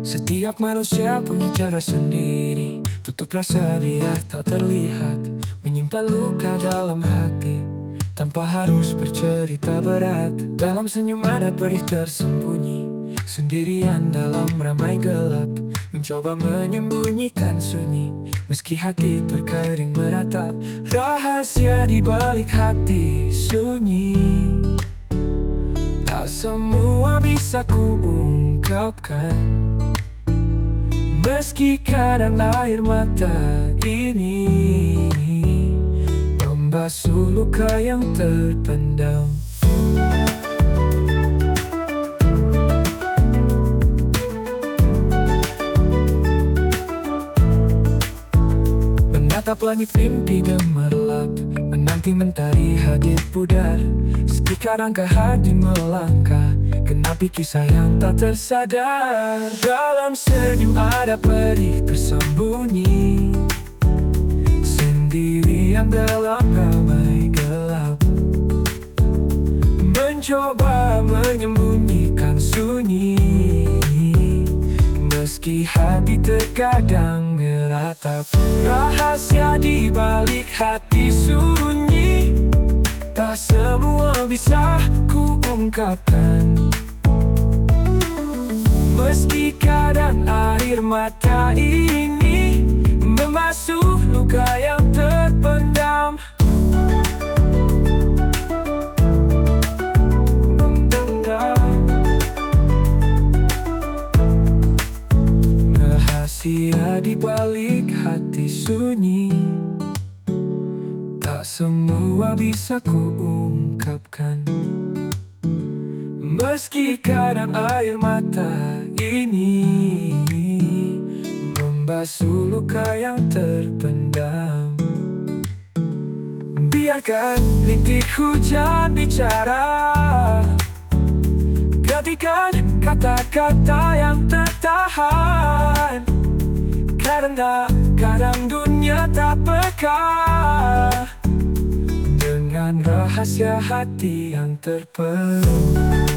Setiap manusia punya cara sendiri, tutup rasa biar tak terlihat, menyimpan luka dalam hati tanpa harus bercerita berat. Dalam senyum ada perih tersembunyi, sendirian dalam ramai gelap, mencoba menyembunyikan sunyi, meski hati terkering meratap. Rahasia di balik hati sunyi, tak semua bisa kuungkapkan, meski kadang air mata ini membasuh luka yang terpendam. Menatap langit mimpi gemerlap, menanti mentari hadir pudar. Sekitar angka hati melangkah, genapi kisah yang tak tersadar. Dalam senyum ada perih tersembunyi, sendirian dalam ramai gelap, mencoba menyembunyikan sunyi, meski hati terkadang meratap. Rahasia di balik hati sunyi, tak semua bisa kuungkapkan, meski kadang air mata ini membasuh luka yang terpendam. Rahasia di balik hati sunyi, tak semua bisa kuungkapkan, meski kadang air mata ini membasuh luka yang terpendam. Biarkan rintik hujan bicara, gantikan kata-kata yang tertahan, karena kadang dunia tak peka dengan rahasia hati yang terpendam.